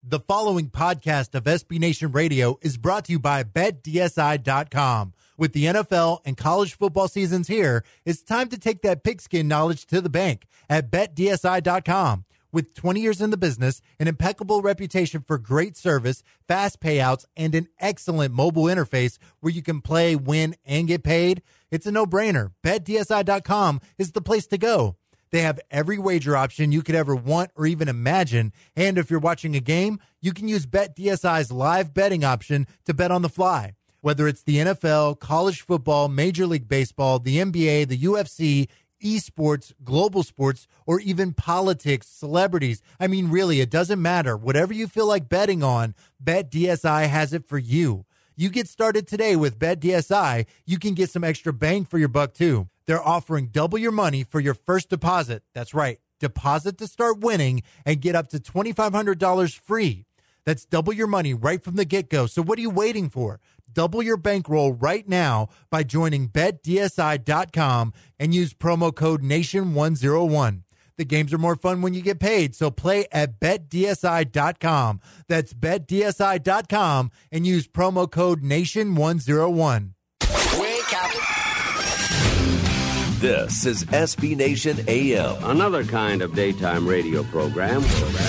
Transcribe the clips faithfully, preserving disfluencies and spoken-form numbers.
The following podcast of S B Nation Radio is brought to you by Bet D S I dot com. With the N F L and college football seasons here, it's time to take that pigskin knowledge to the bank at Bet D S I dot com. With twenty years in the business, an impeccable reputation for great service, fast payouts, and an excellent mobile interface where you can play, win, and get paid, it's a no-brainer. Bet D S I dot com is the place to go. They have every wager option you could ever want or even imagine. And if you're watching a game, you can use BetDSI's live betting option to bet on the fly. Whether it's the N F L, college football, Major League Baseball, the N B A, the U F C, esports, global sports, or even politics, celebrities. I mean, really, it doesn't matter. Whatever you feel like betting on, BetDSI has it for you. You get started today with BetDSI, you can get some extra bang for your buck, too. They're offering double your money for your first deposit. That's right. Deposit to start winning and get up to twenty-five hundred dollars free. That's double your money right from the get-go. So what are you waiting for? Double your bankroll right now by joining Bet D S I dot com and use promo code Nation one oh one. The games are more fun when you get paid, so play at Bet D S I dot com. That's Bet D S I dot com and use promo code Nation one oh one. Wake up. This is S B Nation A M. Another kind of daytime radio program.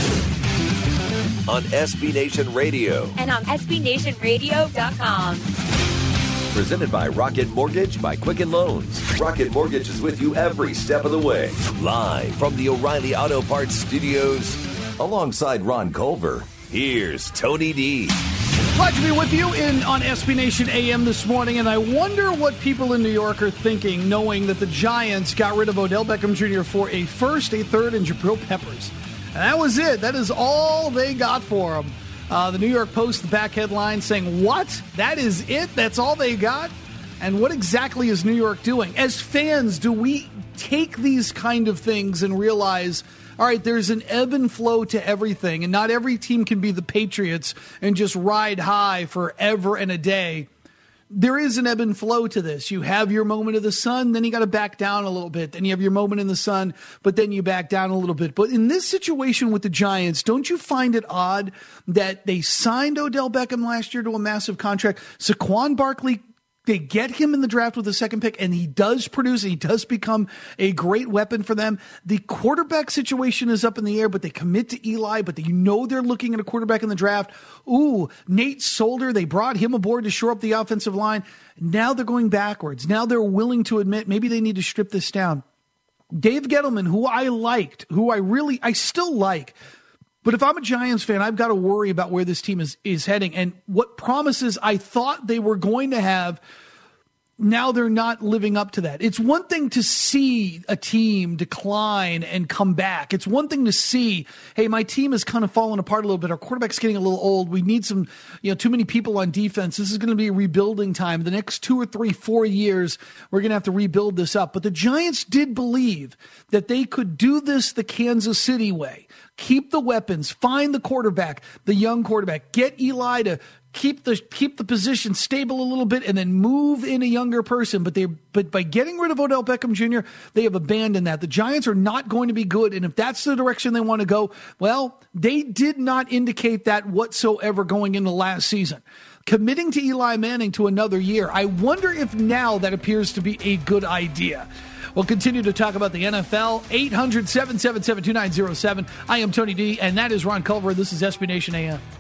On S B Nation Radio. And on S B Nation Radio dot com. Presented by Rocket Mortgage by Quicken Loans. Rocket Mortgage is with you every step of the way. Live from the O'Reilly Auto Parts Studios. Alongside Ron Culver, here's Tony D. Glad to be with you in on S B Nation A M this morning, and I wonder what people in New York are thinking, knowing that the Giants got rid of Odell Beckham Junior for a first, a third, and Jabril Peppers. And that was it. That is all they got for him. Uh, the New York Post, the back headline saying, what? That is it? That's all they got? And what exactly is New York doing? As fans, do we take these kind of things and realize, all right, there's an ebb and flow to everything, and not every team can be the Patriots and just ride high forever and a day. There is an ebb and flow to this. You have your moment of the sun, then you got to back down a little bit. Then you have your moment in the sun, but then you back down a little bit. But in this situation with the Giants, don't you find it odd that they signed Odell Beckham last year to a massive contract? Saquon Barkley, they get him in the draft with the second pick, and he does produce. He does become a great weapon for them. The quarterback situation is up in the air, but they commit to Eli, but you know they're looking at a quarterback in the draft. Ooh, Nate Solder, they brought him aboard to shore up the offensive line. Now they're going backwards. Now they're willing to admit maybe they need to strip this down. Dave Gettleman, who I liked, who I really, I still like, but if I'm a Giants fan, I've got to worry about where this team is, is heading. And what promises I thought they were going to have, now they're not living up to that. It's one thing to see a team decline and come back. It's one thing to see, hey, my team is kind of falling apart a little bit. Our quarterback's getting a little old. We need some, you know, too many people on defense. This is going to be a rebuilding time. The next two or three, four years, we're going to have to rebuild this up. But the Giants did believe that they could do this the Kansas City way. Keep the weapons, find the quarterback, the young quarterback, get Eli to keep the keep the position stable a little bit, and then move in a younger person. But they but by getting rid of Odell Beckham Junior, they have abandoned that. The Giants are not going to be good, and if that's the direction they want to go, well, they did not indicate that whatsoever going into last season. Committing to Eli Manning to another year, I wonder if now that appears to be a good idea. We'll continue to talk about the N F L. eight hundred, seven seven seven, two nine zero seven. I am Tony D, and that is Ron Culver. This is S B Nation A M.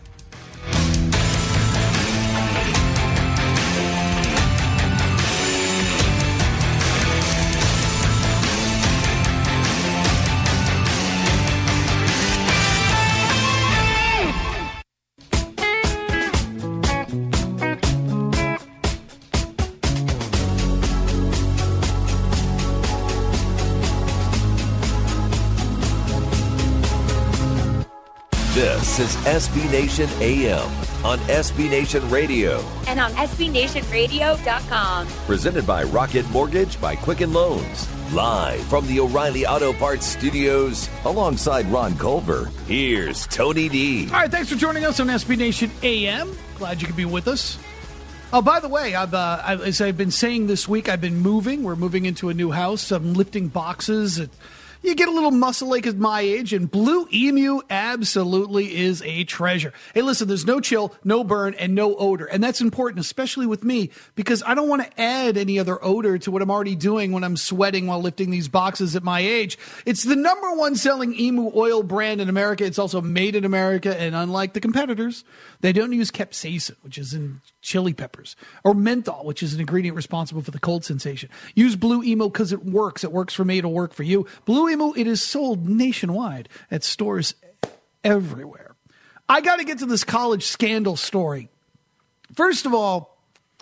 This is S B Nation A M on S B Nation Radio. And on S B Nation Radio dot com. Presented by Rocket Mortgage by Quicken Loans. Live from the O'Reilly Auto Parts Studios. Alongside Ron Culver, here's Tony D. All right, thanks for joining us on S B Nation A M. Glad you could be with us. Oh, by the way, I've, uh, as I've been saying this week, I've been moving. We're moving into a new house. I'm lifting boxes. It, you get a little muscle ache at my age, and Blue Emu absolutely is a treasure. Hey, listen, there's no chill, no burn, and no odor. And that's important, especially with me, because I don't want to add any other odor to what I'm already doing when I'm sweating while lifting these boxes at my age. It's the number one selling emu oil brand in America. It's also made in America, and unlike the competitors, they don't use capsaicin, which is in chili peppers, or menthol, which is an ingredient responsible for the cold sensation. Use Blue Emu because it works. It works for me. It'll work for you. Blue Emu, it is sold nationwide at stores everywhere. I got to get to this college scandal story. First of all,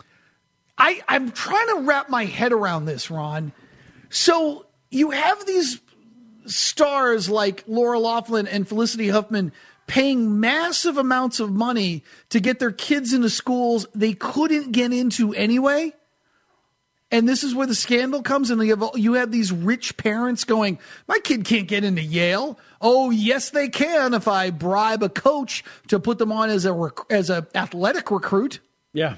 I, I'm trying to wrap my head around this, Ron. So you have these stars like Laura Loughlin and Felicity Huffman paying massive amounts of money to get their kids into schools they couldn't get into anyway. And this is where the scandal comes in. You have, you have these rich parents going, my kid can't get into Yale. Oh, yes, they can if I bribe a coach to put them on as a rec- as a athletic recruit. Yeah.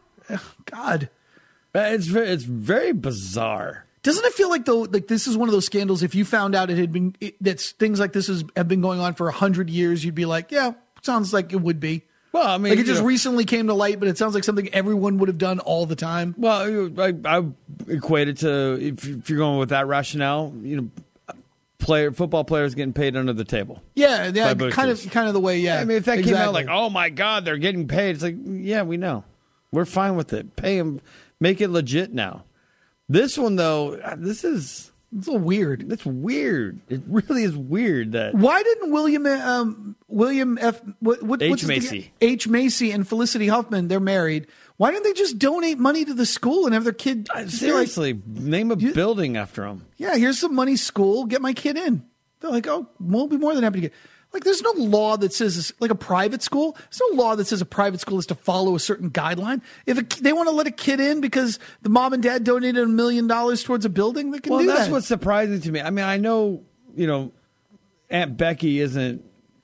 God. It's very, it's very bizarre. Doesn't it feel like though, like this is one of those scandals? If you found out it had been it, that things like this has have been going on for a hundred years, you'd be like, "Yeah, sounds like it would be." Well, I mean, like it just know, recently came to light, but it sounds like something everyone would have done all the time. Well, I, I equate it to if, if you're going with that rationale, you know, player football players getting paid under the table. Yeah, yeah, kind of, kind of the way. Yeah, I mean, if that exactly. came out like, "Oh my God, they're getting paid," it's like, yeah, we know, we're fine with it. Pay them, make it legit now. This one, though, this is it's a little weird. It's weird. It really is weird that. Why didn't William um, William F. What, what, H. what's Macy H. Macy and Felicity Huffman? They're married. Why didn't they just donate money to the school and have their kid? Seriously, like, name a you, building after them. Yeah, here's some money. School, get my kid in. They're like, oh, we'll be more than happy to get. Like, there's no law that says, like a private school, there's no law that says a private school is to follow a certain guideline. If a, they want to let a kid in because the mom and dad donated a million dollars towards a building, they can well, do that. Well, that's what's surprising to me. I mean, I know, you know, Aunt Becky isn't,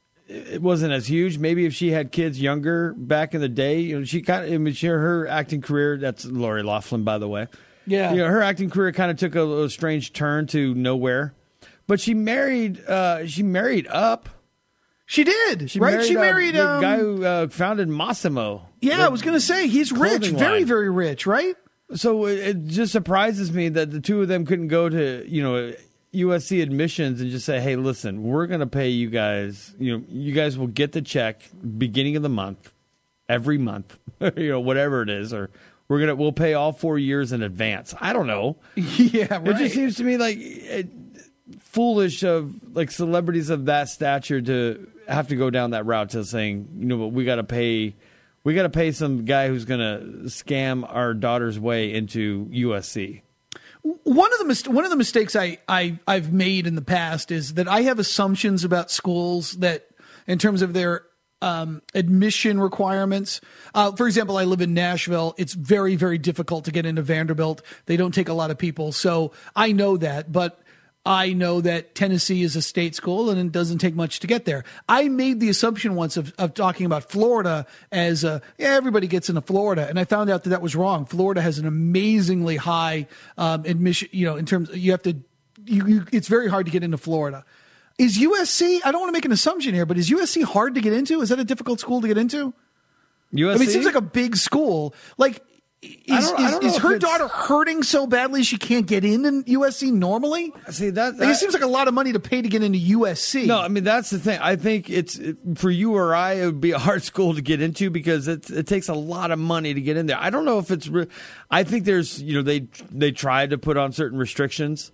it wasn't as huge. Maybe if she had kids younger back in the day, you know, she kind of, I mean, she, her acting career, that's Lori Loughlin, by the way. Yeah. You know, her acting career kind of took a, a strange turn to nowhere. But she married, uh, she married up. She did, she right? Married, she married uh, um, the guy who uh, founded Massimo. Yeah, I was going to say he's rich, line. very, very rich, right? So it just surprises me that the two of them couldn't go to you know U S C admissions and just say, "Hey, listen, we're going to pay you guys. You know, you guys will get the check beginning of the month, every month, you know, whatever it is, or we're gonna we'll pay all four years in advance." I don't know. Yeah, right. It just seems to me like it, foolish of like celebrities of that stature to have to go down that route to saying, you know, but we got to pay, we got to pay some guy who's going to scam our daughter's way into U S C. One of the mis- one of the mistakes I, I I've made in the past is that I have assumptions about schools that, in terms of their um, admission requirements. Uh, for example, I live in Nashville. It's very, very difficult to get into Vanderbilt. They don't take a lot of people, so I know that, but I know that Tennessee is a state school and it doesn't take much to get there. I made the assumption once of, of talking about Florida as, a, yeah, everybody gets into Florida. And I found out that that was wrong. Florida has an amazingly high um, admission, you know, in terms you have to, you, you, it's very hard to get into Florida. Is U S C, I don't want to make an assumption here, but is U S C hard to get into? Is that a difficult school to get into? U S C? I mean, it seems like a big school. Like, Is, is, is her daughter hurting so badly she can't get in in U S C normally? See, that, that like, it seems like a lot of money to pay to get into U S C. No, I mean, that's the thing. I think it's for you or I, it would be a hard school to get into because it, it takes a lot of money to get in there. I don't know if it's re- I think there's, you know, they they tried to put on certain restrictions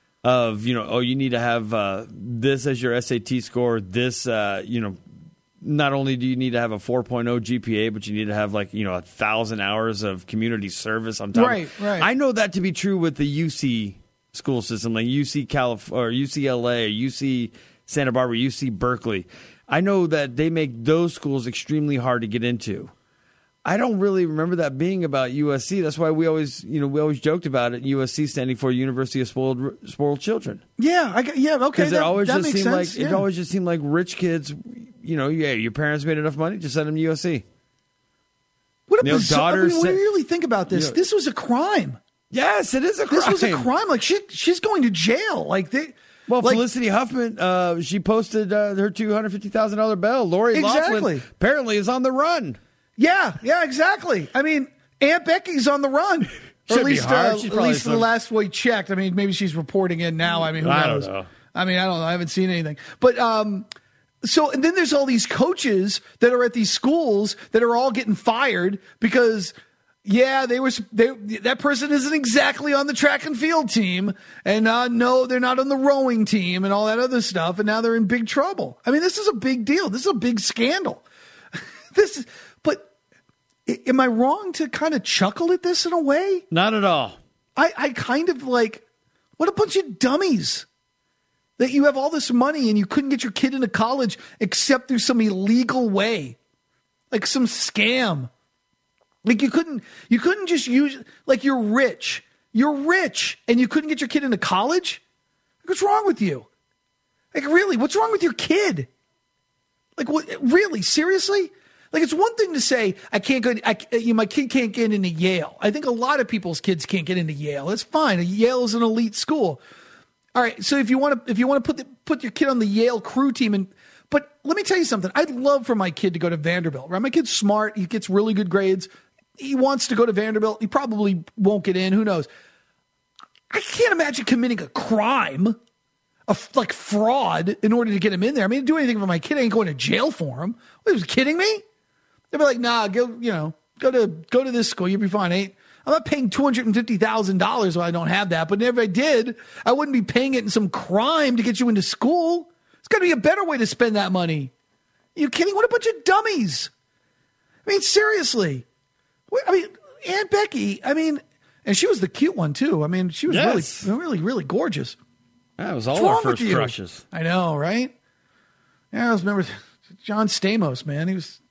of, you know, oh, you need to have uh, this as your S A T score, this, uh, you know, not only do you need to have a four point oh G P A, but you need to have like, you know, a thousand hours of community service on top. Right, right. I know that to be true with the U C school system, like U C Calif- or U C L A, U C Santa Barbara, U C Berkeley. I know that they make those schools extremely hard to get into. I don't really remember that being about U S C. That's why we always, you know, we always joked about it. U S C standing for University of Spoiled Spoiled Children. Yeah, I, yeah, okay. Because it that, always that just makes seemed sense. like yeah. it always just seemed like rich kids. You know, yeah, your parents made enough money, just send them to U S C. What a you know, bizarre, I mean, when said, you really think about this, you know, this was a crime. Yes, it is a crime. This was a crime. Like she, she's going to jail. Like they, Well, Like- Felicity Huffman, uh, she posted uh, her two hundred fifty thousand dollars bill. Lori Exactly. Loughlin apparently is on the run. Yeah, yeah, exactly. I mean, Aunt Becky's on the run. Or Should at be least, hard. uh, She's at probably least the some- last we checked. I mean, maybe she's reporting in now. I mean, who I don't knows? know. I mean, I don't know. I haven't seen anything. But um, so, and then there's all these coaches that are at these schools that are all getting fired because, yeah, they were they that person isn't exactly on the track and field team, and uh, no, they're not on the rowing team, and all that other stuff, and now they're in big trouble. I mean, this is a big deal. This is a big scandal. This is, but I- am I wrong to kind of chuckle at this in a way? Not at all. I, I kind of like, what a bunch of dummies that you have all this money and you couldn't get your kid into college except through some illegal way, like some scam. Like you couldn't, you couldn't just use, like you're rich, you're rich and you couldn't get your kid into college. What's wrong with you? Like really, what's wrong with your kid? Like what, really, seriously? Like it's one thing to say I can't go. I, you know, my kid can't get into Yale. I think a lot of people's kids can't get into Yale. It's fine. Yale is an elite school. All right. So if you want to, if you want to put the, put your kid on the Yale crew team, and but let me tell you something. I'd love for my kid to go to Vanderbilt. Right? My kid's smart. He gets really good grades. He wants to go to Vanderbilt. He probably won't get in. Who knows? I can't imagine committing a crime, a like fraud, in order to get him in there. I mean, do anything for my kid. I ain't going to jail for him. What, are you kidding me? They'd be like, nah, go, you know, go to go to this school. You'll be fine. Ain't I'm not paying two hundred fifty thousand dollars when I don't have that. But if I did, I wouldn't be paying it in some crime to get you into school. It's got to be a better way to spend that money. Are you kidding? What a bunch of dummies. I mean, seriously. I mean, Aunt Becky, I mean, and she was the cute one, too. I mean, she was Yes. really, really, really gorgeous. That was What's all our wrong with first you? crushes. I know, right? Yeah, I was remember John Stamos, man. He was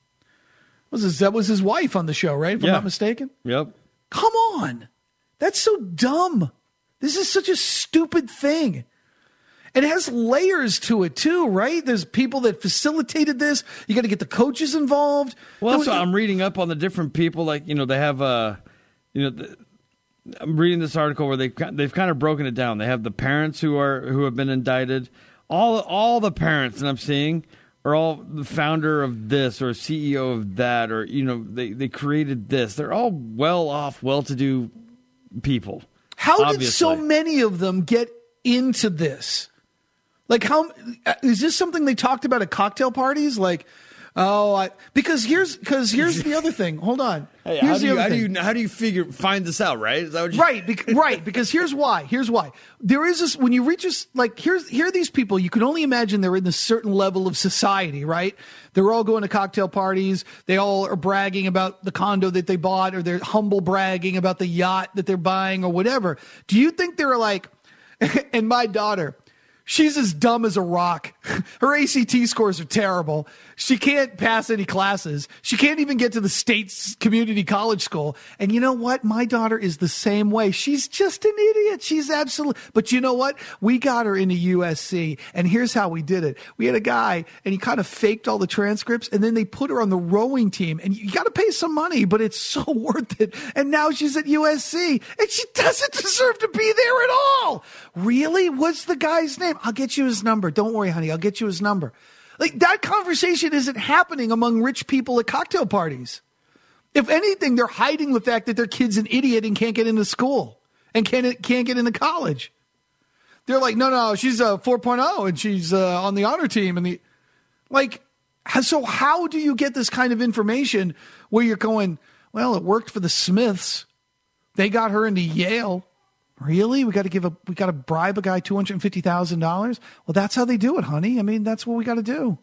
was his, that was his wife on the show, right? If Yeah. I'm not mistaken. Yep. Come on, that's so dumb. This is such a stupid thing, and it has layers to it too, right? There's people that facilitated this. You got to get the coaches involved. Well, There so was- I'm reading up on the different people. Like, you know, they have, uh, you know, the, I'm reading this article where they've they've kind of broken it down. They have the parents who are who have been indicted. All all the parents that I'm seeing are all the founder of this or C E O of that, or you know, they they created this. They're all well off, well to do people. How obviously. did so many of them get into this? Like, how is this something they talked about at cocktail parties? Like, oh, I, because here's because here's the other thing. Hold on. Hey, here's how the do you other how thing. do you how do you figure find this out? Right? Is that what you, Right, bec- right. Because here's why. Here's why. There is this when you reach this, like here's here are these people. You can only imagine they're in this certain level of society, right? They're all going to cocktail parties. They all are bragging about the condo that they bought, or they're humble bragging about the yacht that they're buying, or whatever. Do you think they're like? And my daughter, she's as dumb as a rock. Her A C T scores are terrible. She can't pass any classes. She can't even get to the state's community college school. And you know what? My daughter is the same way. She's just an idiot. She's absolutely. But you know what? We got her into U S C. And here's how we did it. We had a guy, and he kind of faked all the transcripts, and then they put her on the rowing team. And you got to pay some money, but it's so worth it. And now she's at U S C, and she doesn't deserve to be there at all. Really? What's the guy's name? I'll get you his number. Don't worry, honey. I'll get you his number. Like, that conversation isn't happening among rich people at cocktail parties. If anything, they're hiding the fact that their kid's an idiot and can't get into school and can't, can't get into college. They're like, no, no, she's a four point oh and she's uh, on the honor team. And the like, so how do you get this kind of information where you're going, well, it worked for the Smiths. They got her into Yale. Really? We got to give a, we got to bribe a guy two hundred fifty thousand dollars? Well, that's how they do it, honey. I mean, that's what we got to do.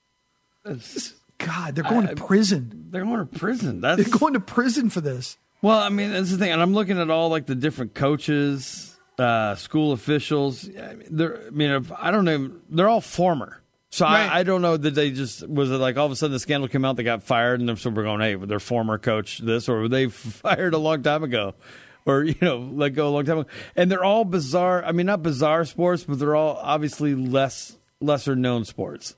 God, they're going I- to prison. they're going to prison. That's They're going to prison for this. Well, I mean, that's the thing, and I'm looking at all like the different coaches, uh, school officials. I mean, they're, I mean, if, I don't know, they're all former. So Right. I, I don't know that they just was it like all of a sudden the scandal came out, they got fired, and so we're going, hey, their former coach this, or were they fired a long time ago, or you know, let go a long time ago, and they're all bizarre. I mean, not bizarre sports, but they're all obviously less lesser known sports.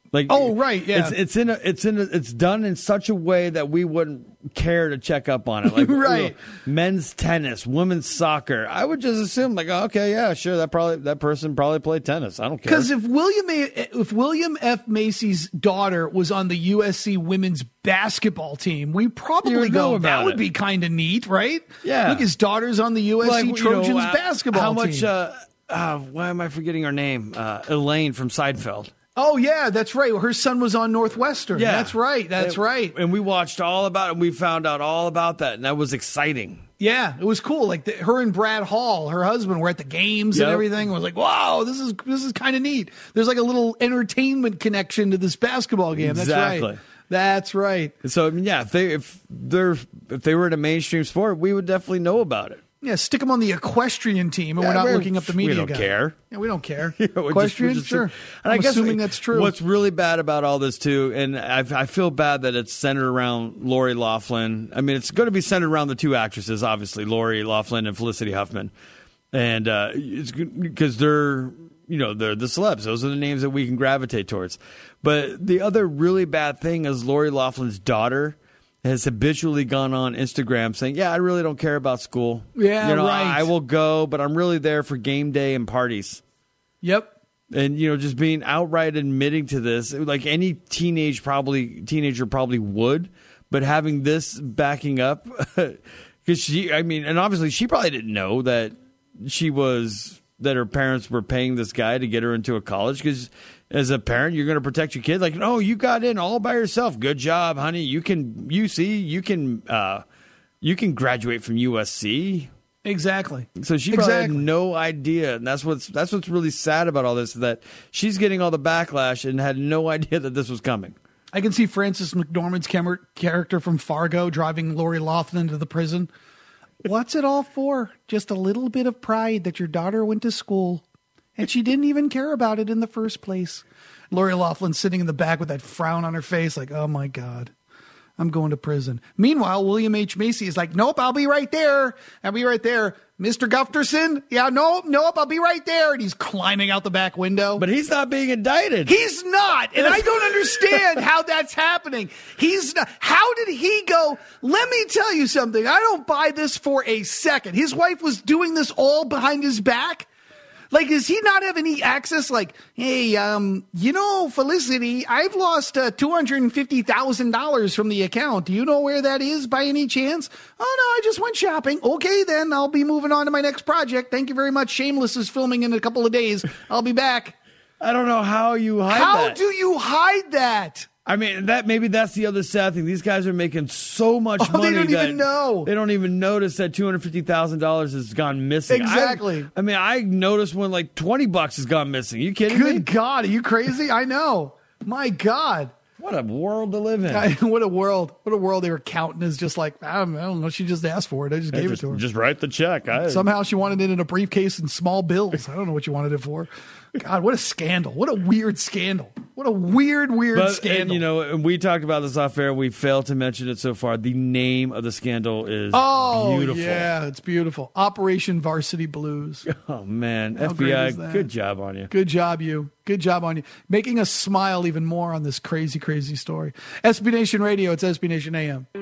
Like, oh, right, yeah. It's, it's in a, it's in a, it's done in such a way that we wouldn't care to check up on it. Like, right. You know, men's tennis, women's soccer. I would just assume, like, oh, okay, yeah, sure, that probably that person probably played tennis. I don't care. Because if William A- if William F. Macy's daughter was on the U S C women's basketball team, we probably go, that would it. be kind of neat, right? Yeah. Look, his daughter's on the U S C Like, Trojans you know, uh, basketball how team. much? Uh, uh, why am I forgetting her name? Uh, Elaine from Seinfeld. Oh, yeah, that's right. Her son was on Northwestern. Yeah. That's right. That's and, right. And we watched all about it, and we found out all about that, and that was exciting. Yeah, it was cool. Like the, her and Brad Hall, her husband, were at the games Yep. and everything. It was like, wow, this is this is kind of neat. There's like a little entertainment connection to this basketball game. That's Exactly. right. That's right. So I mean, yeah, if they if they're if they were in a mainstream sport, we would definitely know about it. Yeah, stick them on the equestrian team, and Yeah, we're not we're- looking up the media we don't guy. care. Yeah, we don't care. Yeah, we're just- Equestrian, we're just- sure. And I'm I guess assuming we- that's true. What's really bad about all this too, and I, I feel bad that it's centered around Lori Loughlin. I mean, it's going to be centered around the two actresses, obviously, Lori Loughlin and Felicity Huffman, and uh, it's because they're you know they're the celebs. Those are the names that we can gravitate towards. But the other really bad thing is Lori Loughlin's daughter has habitually gone on Instagram saying, yeah, I really don't care about school. Yeah, you know, right. I will go, but I'm really there for game day and parties. Yep. And, you know, just being outright admitting to this, like any teenage probably teenager probably would, but having this backing up, because she, I mean, and obviously she probably didn't know that she was, that her parents were paying this guy to get her into a college, because as a parent, you're going to protect your kid. Like, no, you got in all by yourself. Good job, honey. You can, you see, you can, uh, you can graduate from U S C. Exactly. So she probably exactly. had no idea, and that's what's that's what's really sad about all this, that she's getting all the backlash and had no idea that this was coming. I can see Frances McDormand's cam- character from Fargo driving Lori Loughlin to the prison. What's it all for? Just a little bit of pride that your daughter went to school, and she didn't even care about it in the first place. Lori Loughlin sitting in the back with that frown on her face, like, oh my God, I'm going to prison. Meanwhile, William H. Macy is like, nope, I'll be right there. I'll be right there. Mister Gufterson, yeah, nope, nope, I'll be right there. And he's climbing out the back window. But he's not being indicted. He's not. And I don't understand how that's happening. He's not. How did he go? Let me tell you something. I don't buy this for a second. His wife was doing this all behind his back. Like, does he not have any access? Like, hey, um, you know, Felicity, I've lost uh, two hundred fifty thousand dollars from the account. Do you know where that is by any chance? Oh, no, I just went shopping. Okay, then I'll be moving on to my next project. Thank you very much. Shameless is filming in a couple of days. I'll be back. I don't know how you hide How that. do you hide that? I mean, that maybe that's the other sad thing. These guys are making so much Oh, money they don't that even know. They don't even notice that two hundred fifty thousand dollars has gone missing. Exactly. I, I mean, I noticed when like twenty bucks has gone missing. You kidding me? Good God, are you crazy? I know. My God. What a world to live in. I, what a world. What a world they were counting as just like, I don't, I don't know. She just asked for it. I just Yeah, gave just, it to her. just write the check. I, Somehow she wanted it in a briefcase and small bills. I don't know what you wanted it for. God, what a scandal. What a weird scandal. What a weird, weird But, scandal. and, you know, and we talked about this off air. We failed to mention it so far. The name of the scandal is oh, beautiful. yeah, it's beautiful. Operation Varsity Blues. Oh, man. How F B I, great is that? good job on you. Good job, you. Good job on you. Making us smile even more on this crazy, crazy story. S B Nation Radio, it's S B Nation A M.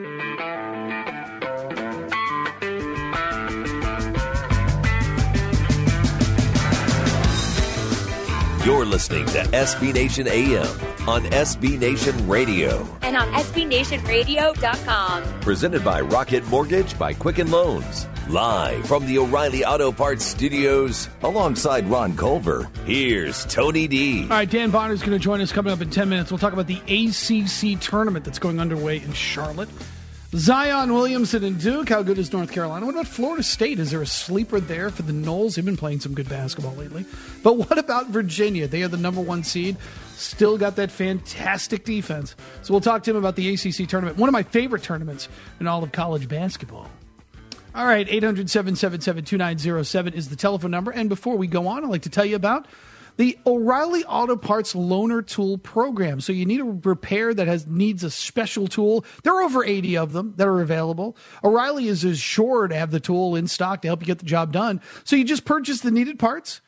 You're listening to S B Nation A M on S B Nation Radio. And on S B Nation Radio dot com. Presented by Rocket Mortgage by Quicken Loans. Live from the O'Reilly Auto Parts Studios, alongside Ron Culver, here's Tony D. All right, Dan Bonner's going to join us coming up in ten minutes. We'll talk about the A C C tournament that's going underway in Charlotte. Zion Williamson and Duke. How good is North Carolina? What about Florida State? Is there a sleeper there for the Noles? They've been playing some good basketball lately. But what about Virginia? They are the number one seed. Still got that fantastic defense. So we'll talk to him about the A C C tournament. One of my favorite tournaments in all of college basketball. All right, eight hundred, seven seven seven, two nine zero seven is the telephone number. And before we go on, I'd like to tell you about the O'Reilly Auto Parts Loaner Tool Program. So you need a repair that has needs a special tool. There are over eighty of them that are available. O'Reilly is as sure to have the tool in stock to help you get the job done. So you just purchase the needed parts,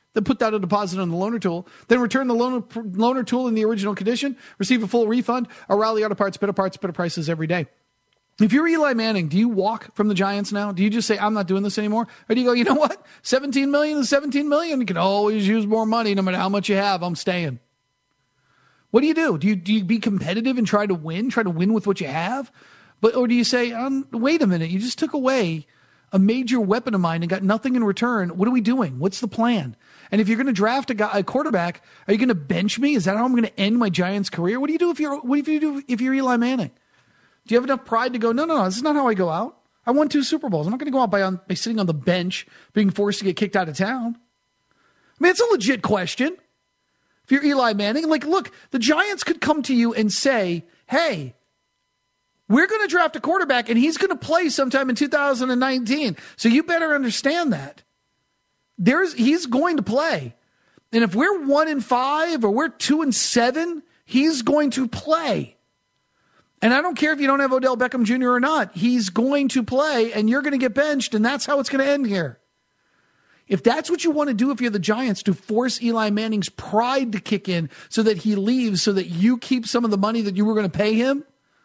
then put down a deposit on the loaner tool, then return the loaner, loaner tool in the original condition, receive a full refund. O'Reilly Auto Parts, better parts, better prices every day. If you're Eli Manning, do you walk from the Giants now? Do you just say, I'm not doing this anymore? Or do you go, you know what? seventeen million is seventeen million. You can always use more money no matter how much you have. I'm staying. What do you do? Do you, do you be competitive and try to win, try to win with what you have? But, or do you say, um, wait a minute, you just took away a major weapon of mine and got nothing in return. What are we doing? What's the plan? And if you're going to draft a guy, a quarterback, are you going to bench me? Is that how I'm going to end my Giants career? What do you do if you're what do you do if you're Eli Manning? Do you have enough pride to go, no, no, no, this is not how I go out. I won two Super Bowls. I'm not going to go out by, on, by sitting on the bench, being forced to get kicked out of town. I mean, it's a legit question. If you're Eli Manning, like, look, the Giants could come to you and say, hey, we're going to draft a quarterback, and he's going to play sometime in two thousand nineteen. So you better understand that. There's he's going to play. And if we're one and five or we're two and seven, he's going to play. And I don't care if you don't have Odell Beckham Junior or not. He's going to play, and you're going to get benched, and that's how it's going to end here. If that's what you want to do if you're the Giants, to force Eli Manning's pride to kick in so that he leaves, so that you keep some of the money that you were going to pay him,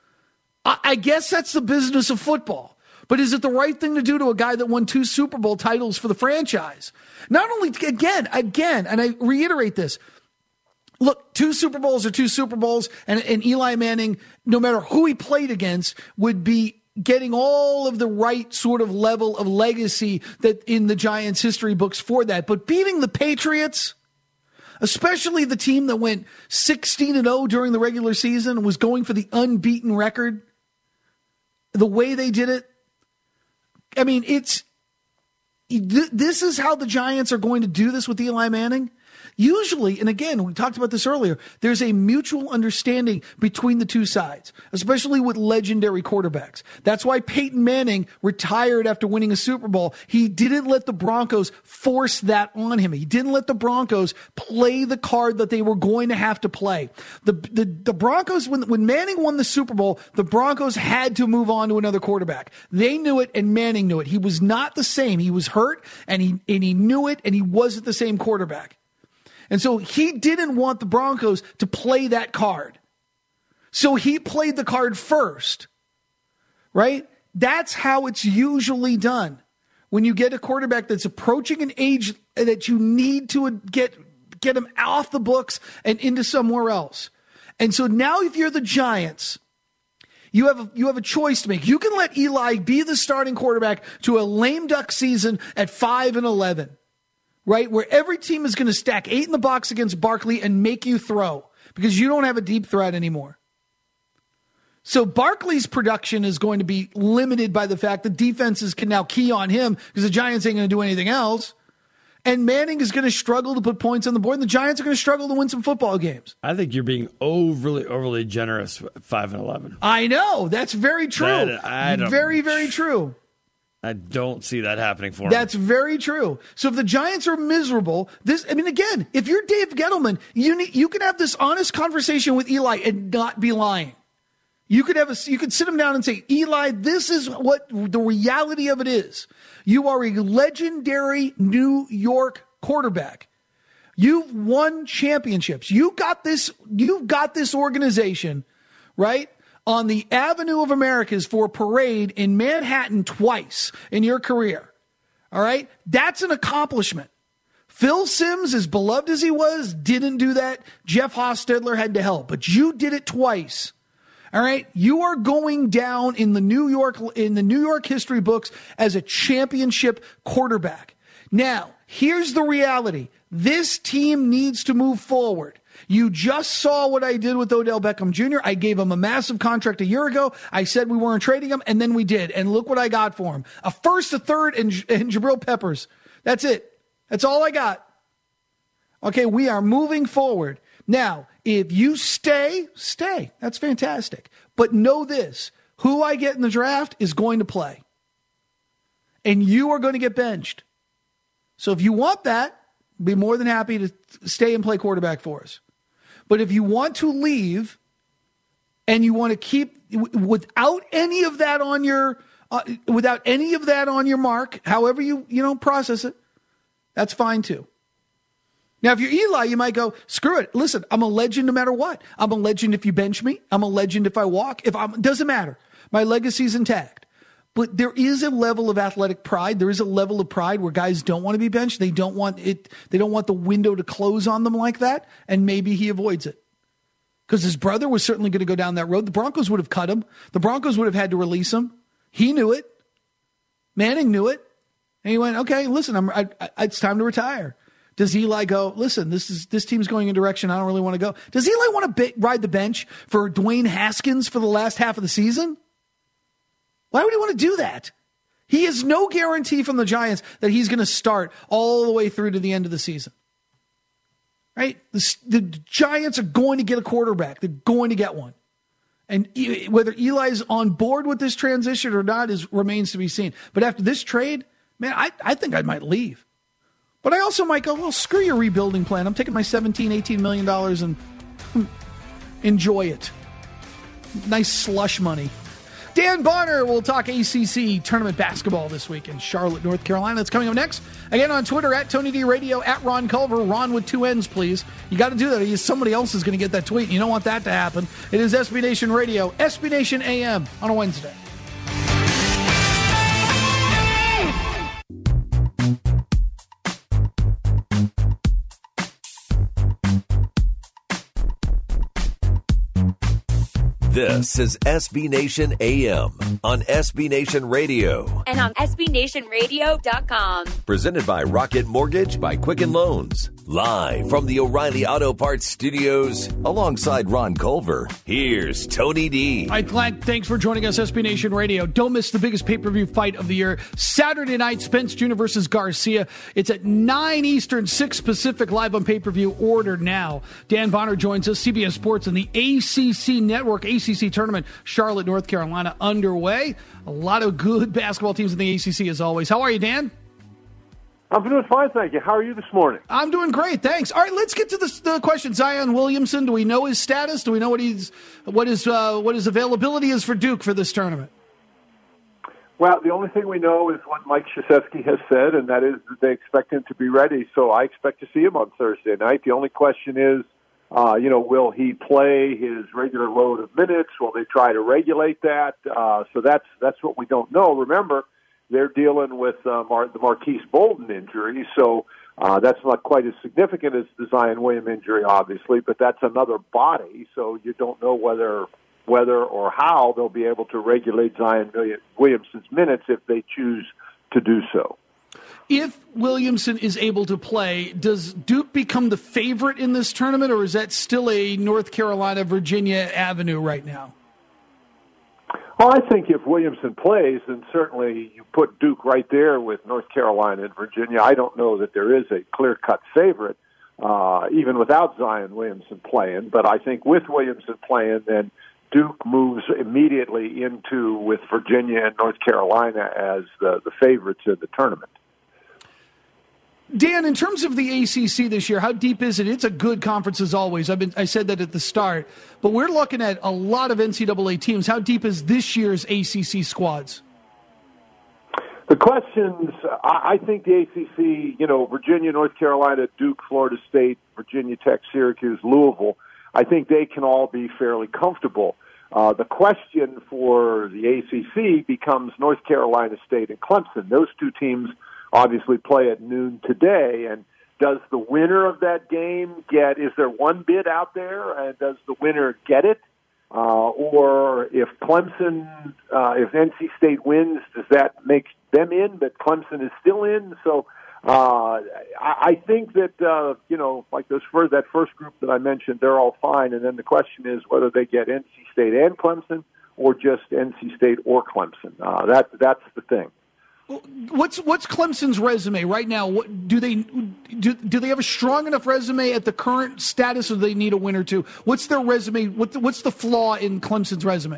I guess that's the business of football. But is it the right thing to do to a guy that won two Super Bowl titles for the franchise? Not only, again, again, and I reiterate this, look, two Super Bowls are two Super Bowls, and, and Eli Manning, no matter who he played against, would be getting all of the right sort of level of legacy that in the Giants history books for that. But beating the Patriots, especially the team that went sixteen and oh during the regular season and was going for the unbeaten record, the way they did it, I mean, it's this is how the Giants are going to do this with Eli Manning. Usually, and again, we talked about this earlier, there's a mutual understanding between the two sides, especially with legendary quarterbacks. That's why Peyton Manning retired after winning a Super Bowl. He didn't let the Broncos force that on him. He didn't let the Broncos play the card that they were going to have to play. The the, the Broncos, when, when Manning won the Super Bowl, the Broncos had to move on to another quarterback. They knew it, and Manning knew it. He was not the same. He was hurt, and he and he knew it, and he wasn't the same quarterback. And so he didn't want the Broncos to play that card. So he played the card first, right? That's how it's usually done. When you get a quarterback that's approaching an age that you need to get, get him off the books and into somewhere else. And so now if you're the Giants, you have a, you have a choice to make. You can let Eli be the starting quarterback to a lame duck season at five and eleven. Right, where every team is going to stack eight in the box against Barkley and make you throw because you don't have a deep threat anymore. So Barkley's production is going to be limited by the fact that defenses can now key on him because the Giants ain't going to do anything else. And Manning is going to struggle to put points on the board, and the Giants are going to struggle to win some football games. I think you're being overly, overly generous at five and eleven. I know. That's very true. That, I don't, very, very true. I don't see that happening for him. That's very true. So if the Giants are miserable, this, I mean, again, if you're Dave Gettleman, you need, you can have this honest conversation with Eli and not be lying. You could have a, you could sit him down and say, Eli, this is what the reality of it is. You are a legendary New York quarterback. You've won championships. You got this, you've got this organization, right, on the Avenue of Americas for a parade in Manhattan twice in your career. All right? That's an accomplishment. Phil Simms, as beloved as he was, didn't do that. Jeff Hostetler had to help, but you did it twice. All right? You are going down in the New York in the New York history books as a championship quarterback. Now, here's the reality. This team needs to move forward. You just saw what I did with Odell Beckham Junior I gave him a massive contract a year ago. I said we weren't trading him, and then we did. And look what I got for him. A first, a third, and, and Jabril Peppers. That's it. That's all I got. Okay, we are moving forward. Now, if you stay, stay. That's fantastic. But know this. Who I get in the draft is going to play. And you are going to get benched. So if you want that, be more than happy to stay and play quarterback for us. But if you want to leave and you want to keep without any of that on your uh, without any of that on your mark, however you you know process it, that's fine too. Now, if you're Eli, you might go, screw it. Listen, I'm a legend no matter what. I'm a legend if you bench me. I'm a legend if I walk. If I'm, doesn't matter. My legacy's intact. But there is a level of athletic pride. There is a level of pride where guys don't want to be benched. They don't want it. They don't want the window to close on them like that. And maybe he avoids it. Because his brother was certainly going to go down that road. The Broncos would have cut him. The Broncos would have had to release him. He knew it. Manning knew it. And he went, okay, listen, I'm, I, I, it's time to retire. Does Eli go, listen, this is this team's going in a direction I don't really want to go? Does Eli want to be, ride the bench for Dwayne Haskins for the last half of the season? Why would he want to do that? He has no guarantee from the Giants that he's going to start all the way through to the end of the season. Right? The, the Giants are going to get a quarterback. They're going to get one. And whether Eli's on board with this transition or not is remains to be seen. But after this trade, man, I, I think I might leave. But I also might go, well, screw your rebuilding plan. I'm taking my seventeen, eighteen million dollars and enjoy it. Nice slush money. Dan Bonner will talk A C C tournament basketball this week in Charlotte, North Carolina. That's coming up next. Again on Twitter, at Tony D Radio, at Ron Culver. Ron with two N's, please. You got to do that. Somebody else is going to get that tweet. You don't want that to happen. It is S B Nation Radio, S B Nation A M on a Wednesday. This is S B Nation A M on S B Nation Radio. And on S B Nation Radio dot com. Presented by Rocket Mortgage by Quicken Loans. Live from the O'Reilly Auto Parts Studios, alongside Ron Culver, here's Tony D. All right, Glenn, thanks for joining us, S B Nation Radio. Don't miss the biggest pay-per-view fight of the year. Saturday night, Spence Junior versus Garcia. It's at nine Eastern, six Pacific, live on pay-per-view. Order now. Dan Bonner joins us, C B S Sports, and the A C C Network A C C Tournament, Charlotte, North Carolina, underway. A lot of good basketball teams in the A C C, as always. How are you, Dan? I'm doing fine, thank you. How are you this morning? I'm doing great, thanks. All right, let's get to the, the question. Zion Williamson, do we know his status? Do we know what he's what his uh, what his availability is for Duke for this tournament? Well, the only thing we know is what Mike Krzyzewski has said, and that is that they expect him to be ready. So I expect to see him on Thursday night. The only question is, uh, you know, will he play his regular load of minutes? Will they try to regulate that? Uh, so that's that's what we don't know. Remember, they're dealing with uh, Mar- the Marquise Bolden injury, so uh, that's not quite as significant as the Zion Williams injury, obviously, but that's another body, so you don't know whether whether or how they'll be able to regulate Zion Williamson's minutes if they choose to do so. If Williamson is able to play, does Duke become the favorite in this tournament, or is that still a North Carolina, Virginia avenue right now? Well, I think if Williamson plays, then certainly you put Duke right there with North Carolina and Virginia. I don't know that there is a clear-cut favorite, uh, even without Zion Williamson playing. But I think with Williamson playing, then Duke moves immediately into, with Virginia and North Carolina as the, the favorites in the tournament. Dan, in terms of the A C C this year, how deep is it? It's a good conference as always. I've been, I said that at the start. But we're looking at a lot of N C double A teams. How deep is this year's A C C squads? The questions, I think the A C C, you know, Virginia, North Carolina, Duke, Florida State, Virginia Tech, Syracuse, Louisville, I think they can all be fairly comfortable. Uh, the question for the A C C becomes North Carolina State and Clemson. Those two teams obviously play at noon today, and does the winner of that game get, is there one bid out there, and does the winner get it? Uh, or if Clemson, uh, if N C State wins, does that make them in, but Clemson is still in? So uh, I, I think that, uh, you know, like those first, that first group that I mentioned, they're all fine, and then the question is whether they get N C State and Clemson, or just N C State or Clemson. Uh, that, that's the thing. What's what's Clemson's resume right now? What, do they do? Do they have a strong enough resume at the current status, or do they need a win or two? What's their resume? What the, what's the flaw in Clemson's resume?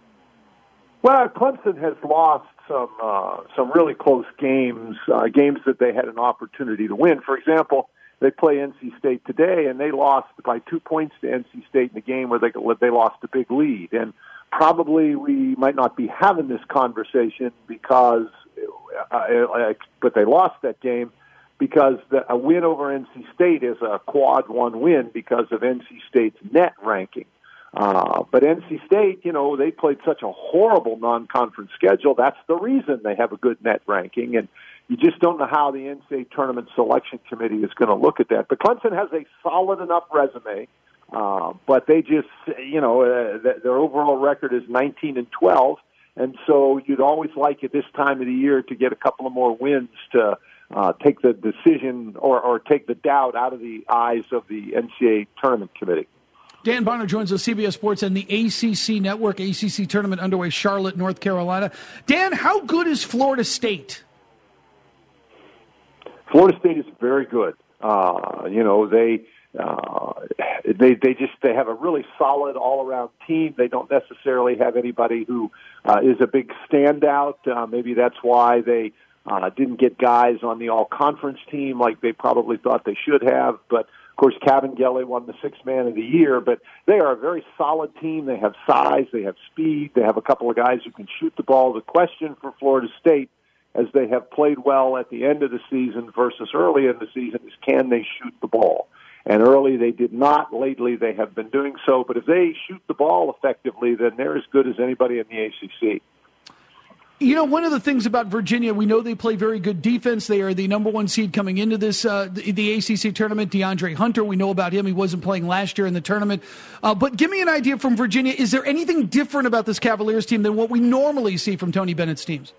Well, Clemson has lost some uh, some really close games, uh, games that they had an opportunity to win. For example, they play N C State today, and they lost by two points to N C State in the game where they they lost a big lead. And probably we might not be having this conversation because. Uh, but they lost that game because the, a win over N C State is a quad one win because of N C State's net ranking. Uh, but N C State, you know, they played such a horrible non-conference schedule. That's the reason they have a good net ranking. And you just don't know how the N C double A Tournament Selection Committee is going to look at that. But Clemson has a solid enough resume, uh, but they just, you know, uh, th- their overall record is nineteen and twelve. And so you'd always like at this time of the year to get a couple of more wins to uh, take the decision or, or take the doubt out of the eyes of the N C double A Tournament Committee. Dan Bonner joins us, C B S Sports and the A C C Network. A C C tournament underway, Charlotte, North Carolina. Dan, how good is Florida State? Florida State is very good. Uh, you know, they uh, they they just they have a really solid all-around team. They don't necessarily have anybody who uh, is a big standout. Uh, maybe that's why they uh, didn't get guys on the all-conference team like they probably thought they should have. But of course, Kabengele won the Sixth Man of the Year, but they are a very solid team. They have size, they have speed, they have a couple of guys who can shoot the ball. The question for Florida State, as they have played well at the end of the season versus early in the season, is can they shoot the ball? And early they did not. Lately they have been doing so. But if they shoot the ball effectively, then they're as good as anybody in the A C C. You know, one of the things about Virginia, we know they play very good defense. They are the number one seed coming into this uh, the, the A C C tournament. DeAndre Hunter, we know about him. He wasn't playing last year in the tournament. Uh, but give me an idea from Virginia. Is there anything different about this Cavaliers team than what we normally see from Tony Bennett's teams?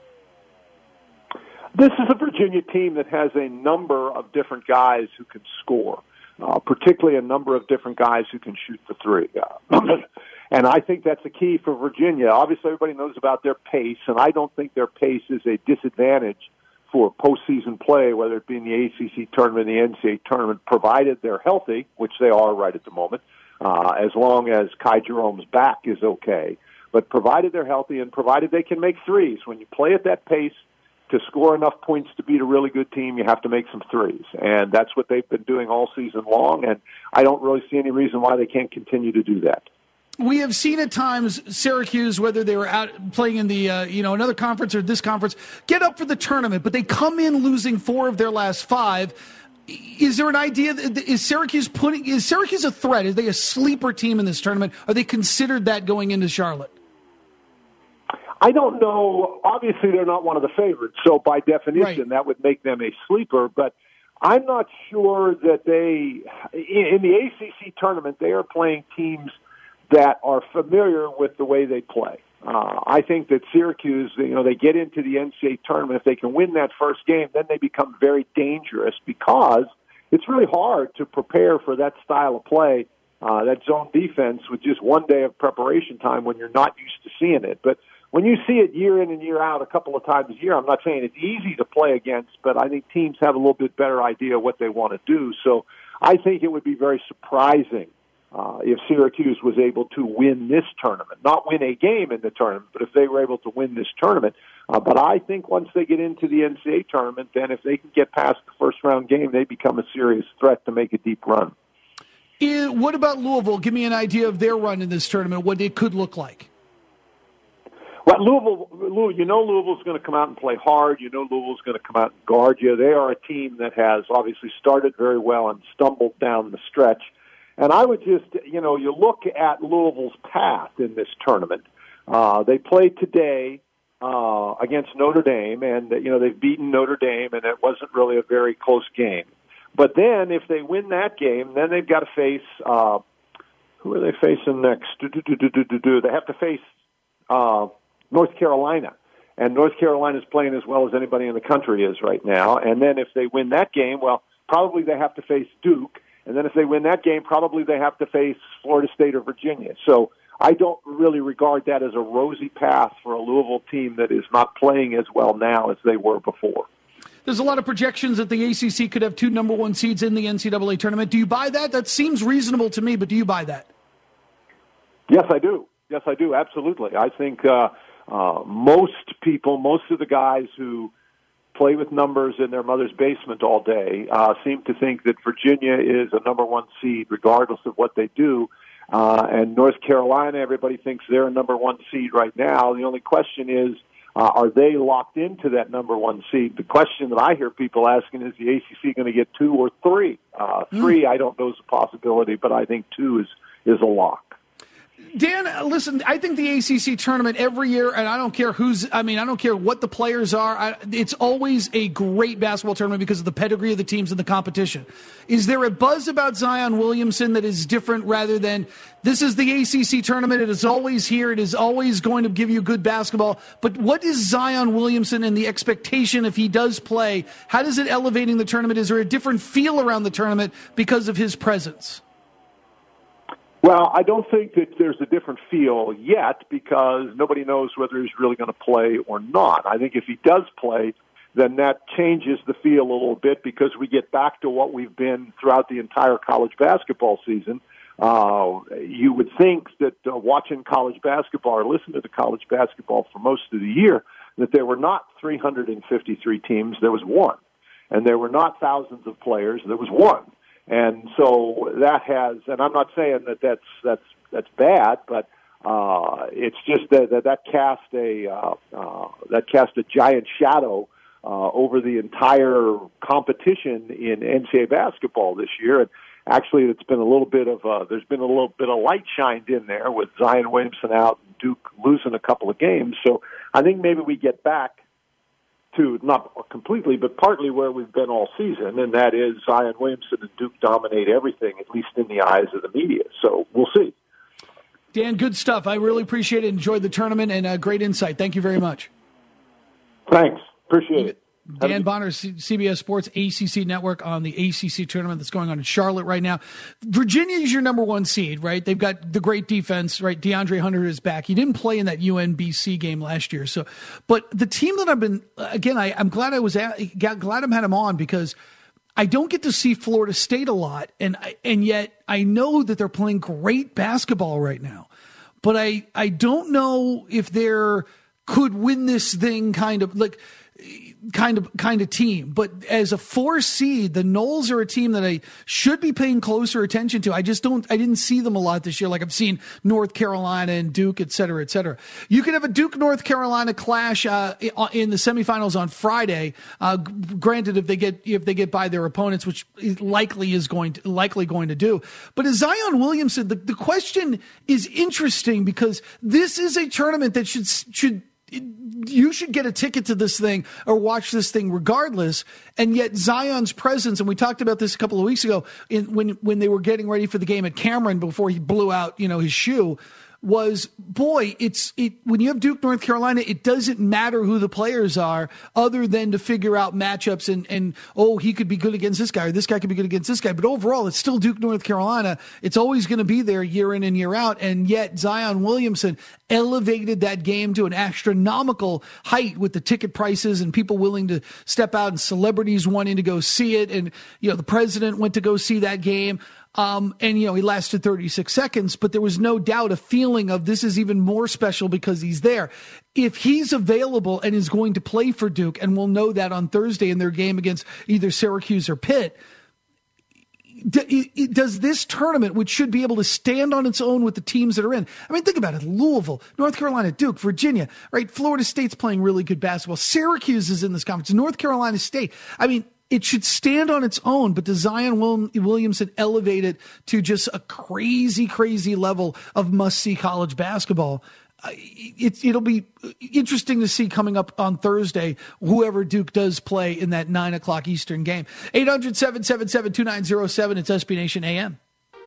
This is a Virginia team that has a number of different guys who can score, uh, particularly a number of different guys who can shoot the three. Uh, And I think that's the key for Virginia. Obviously, everybody knows about their pace, and I don't think their pace is a disadvantage for postseason play, whether it be in the A C C tournament, the N C double A tournament, provided they're healthy, which they are right at the moment, uh, as long as Kai Jerome's back is okay. But provided they're healthy and provided they can make threes. When you play at that pace, to score enough points to beat a really good team, you have to make some threes. And that's what they've been doing all season long, and I don't really see any reason why they can't continue to do that. We have seen at times Syracuse, whether they were out playing in the uh, you know another conference or this conference, get up for the tournament, but they come in losing four of their last five. Is there an idea? Is Syracuse putting? Is Syracuse a threat? Are they a sleeper team in this tournament? Are they considered that going into Charlotte? I don't know. Obviously, they're not one of the favorites, so by definition, right. that would make them a sleeper. But I'm not sure that they, in the A C C tournament, they are playing teams that are familiar with the way they play. Uh, I think that Syracuse, you know, they get into the N C double A tournament. If they can win that first game, then they become very dangerous because it's really hard to prepare for that style of play, uh, that zone defense, with just one day of preparation time when you're not used to seeing it. But when you see it year in and year out a couple of times a year, I'm not saying it's easy to play against, but I think teams have a little bit better idea what they want to do. So I think it would be very surprising Uh, if Syracuse was able to win this tournament, not win a game in the tournament, but if they were able to win this tournament. Uh, but I think once they get into the N C double A tournament, then if they can get past the first round game, they become a serious threat to make a deep run. Uh, what about Louisville? Give me an idea of their run in this tournament, what it could look like. Well, Louisville, Louisville, you know Louisville's going to come out and play hard. You know Louisville's going to come out and guard you. They are a team that has obviously started very well and stumbled down the stretch. And I would just, you know, you look at Louisville's path in this tournament. Uh, they played today uh, against Notre Dame, and, you know, they've beaten Notre Dame, and it wasn't really a very close game. But then if they win that game, then they've got to face, uh, who are they facing next? Do, do, do, do, do, do, do. They have to face uh, North Carolina. And North Carolina's playing as well as anybody in the country is right now. And then if they win that game, well, probably they have to face Duke. And then if they win that game, probably they have to face Florida State or Virginia. So I don't really regard that as a rosy path for a Louisville team that is not playing as well now as they were before. There's a lot of projections that the A C C could have two number one seeds in the N C double A tournament. Do you buy that? That seems reasonable to me, but do you buy that? Yes, I do. Yes, I do. Absolutely. I think uh, uh, most people, most of the guys who play with numbers in their mother's basement all day, uh, seem to think that Virginia is a number one seed regardless of what they do. Uh, and North Carolina, everybody thinks they're a number one seed right now. The only question is, Uh, are they locked into that number one seed? The question that I hear people asking is the A C C going to get two or three? Uh, three, mm. I don't know is a possibility, but I think two is, is a lock. Dan, listen, I think the A C C tournament every year, and I don't care who's, I mean, I don't care what the players are, I, it's always a great basketball tournament because of the pedigree of the teams in the competition. Is there a buzz about Zion Williamson that is different rather than this is the A C C tournament, it is always here, it is always going to give you good basketball, but what is Zion Williamson and the expectation if he does play? How does it elevating the tournament? Is there a different feel around the tournament because of his presence? Well, I don't think that there's a different feel yet because nobody knows whether he's really going to play or not. I think if he does play, then that changes the feel a little bit because we get back to what we've been throughout the entire college basketball season. Uh, you would think that uh, watching college basketball or listening to the college basketball for most of the year, that there were not three hundred fifty-three teams, there was one. And there were not thousands of players, there was one. And so that has, and I'm not saying that that's that's that's bad, but uh, it's just that that, that cast a uh, uh, that cast a giant shadow uh, over the entire competition in N C double A basketball this year. And actually, it's been a little bit of a, there's been a little bit of light shined in there with Zion Williamson out and Duke losing a couple of games. So I think maybe we get back to, not completely, but partly where we've been all season, and that is Zion Williamson and Duke dominate everything, at least in the eyes of the media. So we'll see. Dan, good stuff. I really appreciate it. Enjoyed the tournament and uh, great insight. Thank you very much. Thanks. Appreciate it. Dan Bonner, C B S Sports A C C Network on the A C C tournament that's going on in Charlotte right now. Virginia is your number one seed, right? They've got the great defense, right? DeAndre Hunter is back. He didn't play in that U N B C game last year. So, but the team that I've been, again, I, I'm glad I was at, glad I'm had him on because I don't get to see Florida State a lot. And, and yet I know that they're playing great basketball right now, but I, I don't know if they're could win this thing kind of like, kind of kind of team. But as a four seed, the Noles are a team that I should be paying closer attention to. I just don't, I didn't see them a lot this year. Like I've seen North Carolina and Duke, et cetera, et cetera. You could have a Duke North Carolina clash uh, in the semifinals on Friday. Uh, granted, if they get if they get by their opponents, which likely is going to likely going to do. But as Zion Williamson, the, the question is interesting because this is a tournament that should should. You should get a ticket to this thing or watch this thing regardless. And yet Zion's presence, and we talked about this a couple of weeks ago in, when, when they were getting ready for the game at Cameron before he blew out, you know, his shoe, was, boy, it's it when you have Duke, North Carolina, it doesn't matter who the players are other than to figure out matchups and, and, oh, he could be good against this guy or this guy could be good against this guy. But overall, it's still Duke, North Carolina. It's always going to be there year in and year out. And yet Zion Williamson elevated that game to an astronomical height with the ticket prices and people willing to step out and celebrities wanting to go see it. And, you know, the president went to go see that game. Um, and, you know, he lasted thirty-six seconds, but there was no doubt a feeling of this is even more special because he's there. If he's available and is going to play for Duke, and we'll know that on Thursday in their game against either Syracuse or Pitt, does this tournament, which should be able to stand on its own with the teams that are in, I mean, think about it, Louisville, North Carolina, Duke, Virginia, right? Florida State's playing really good basketball. Syracuse is in this conference, North Carolina State. I mean, it should stand on its own, but does Zion Williamson elevate it to just a crazy, crazy level of must-see college basketball? It, it'll be interesting to see coming up on Thursday, whoever Duke does play in that nine o'clock Eastern game. eight hundred, seven seven seven, two nine zero seven. It's S B Nation A M.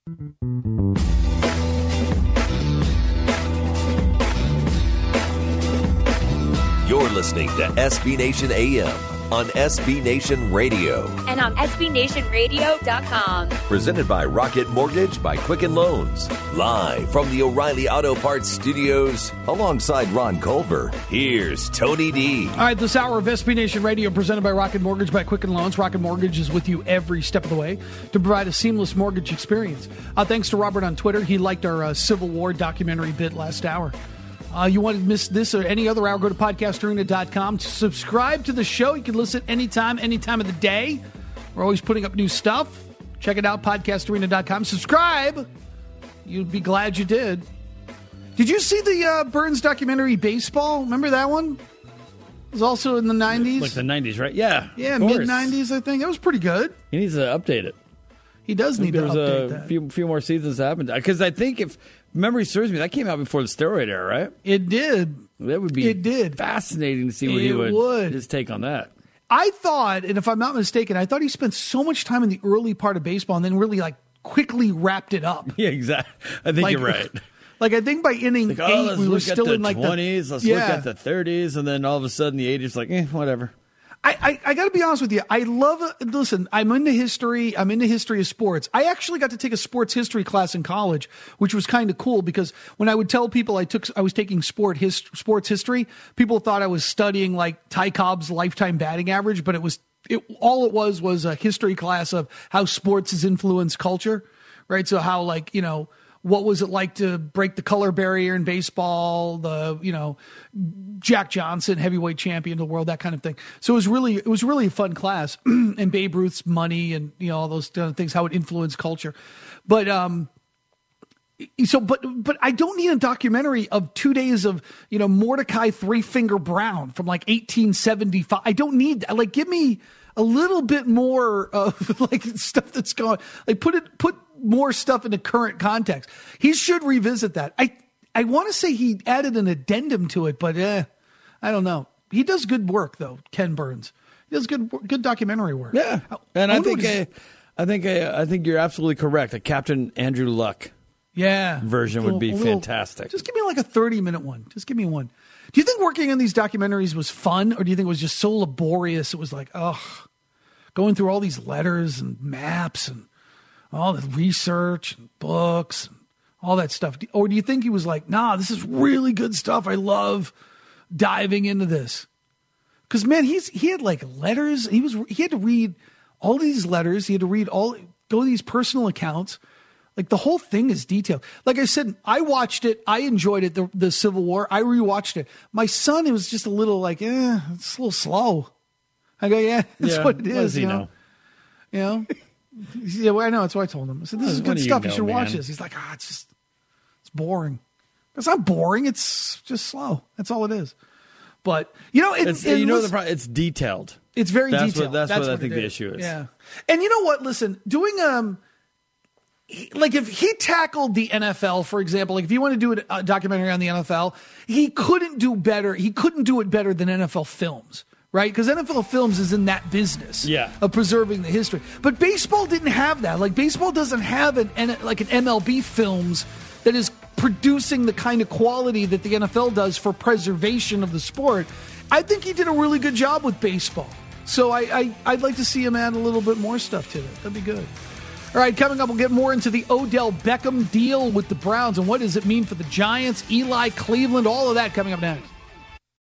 You're listening to S B Nation A M on S B Nation Radio. And on S B Nation Radio dot com. Presented by Rocket Mortgage by Quicken Loans. Live from the O'Reilly Auto Parts Studios alongside Ron Culver. Here's Tony D. All right, this hour of S B Nation Radio presented by Rocket Mortgage by Quicken Loans. Rocket Mortgage is with you every step of the way to provide a seamless mortgage experience. Uh, thanks to Robert on Twitter. He liked our uh, Civil War documentary bit last hour. Uh, you want to miss this or any other hour, go to podcast arena dot com. Subscribe to the show. You can listen anytime, any time of the day. We're always putting up new stuff. Check it out, podcast arena dot com. Subscribe. You'd be glad you did. Did you see the uh, Burns documentary, Baseball? Remember that one? was also in the nineties. Like the nineties, right? Yeah. Yeah, mid nineties, I think. That was pretty good. He needs to update it. He does need to There's update a that. few few more seasons to happen. Because I think if memory serves me, that came out before the steroid era, right? It did. That would be It did. fascinating to see what It he would, would. his take on that. I thought, and if I'm not mistaken, I thought he spent so much time in the early part of baseball and then really like quickly wrapped it up. Yeah, exactly. I think Like- you're right. Like I think by inning Like, oh, eight, let's we were look still at the in like twenties. the Let's yeah. look at the thirties, and then all of a sudden the eighties, like, eh, whatever. I, I, I got to be honest with you. I love, listen, I'm into history. I'm into history of sports. I actually got to take a sports history class in college, which was kind of cool because when I would tell people I took, I was taking sport his, sports history, people thought I was studying like Ty Cobb's lifetime batting average, but it was, it, all it was was a history class of how sports has influenced culture, right? So how like, you know, what was it like to break the color barrier in baseball? The, you know, Jack Johnson, heavyweight champion of the world, that kind of thing. So it was really, it was really a fun class. And Babe Ruth's money and, you know, all those kind of things, how it influenced culture. But, um, so, but, but I don't need a documentary of two days of, you know, Mordecai Three Finger Brown from like eighteen seventy-five. I don't need, like, give me a little bit more of like stuff that's going, like put it, put more stuff into current context. He should revisit that. I, I want to say he added an addendum to it, but eh, I don't know. He does good work though. Ken Burns. He does good, good documentary work. Yeah. And I, I think, I, I think, I, I think you're absolutely correct. A Captain Andrew Luck. Yeah, version would be fantastic. Just give me like a thirty minute one. Just give me one. Do you think working on these documentaries was fun, or do you think it was just so laborious? It was like, ugh, going through all these letters and maps and all the research and books and all that stuff. Or do you think he was like, nah, this is really good stuff. I love diving into this. Because man, he's he had like letters. He was he had to read all these letters. He had to read all go to these personal accounts. Like the whole thing is detailed. Like I said, I watched it. I enjoyed it. The, the Civil War. I rewatched it. My son, it was just a little like, eh, it's a little slow. I go, yeah, that's yeah, what it what is. does he you know, know? you know. Yeah, well, I know. That's what I told him. I said, this is What good do you stuff. You, know, should watch man? this. He's like, ah, it's just, it's boring. It's not boring. It's just slow. That's all it is. But you know, it, It's, it you know, was- the pro- it's detailed. it's very That's detailed. what- that's what I think it the is. issue is. Yeah. And you know what? Listen, doing um, he- like if he tackled the N F L, for example, like if you want to do a, a documentary on the N F L, he couldn't do better. He couldn't do it better than N F L Films, right? Because N F L Films is in that business Yeah. of preserving the history. But baseball didn't have that. Like baseball doesn't have an N- like an M L B Films that is producing the kind of quality that the N F L does for preservation of the sport. I think he did a really good job with baseball. So I, I, I'd like to see him add a little bit more stuff to it. That'd be good. All right, coming up, we'll get more into the Odell Beckham deal with the Browns and what does it mean for the Giants, Eli, Cleveland, all of that coming up next.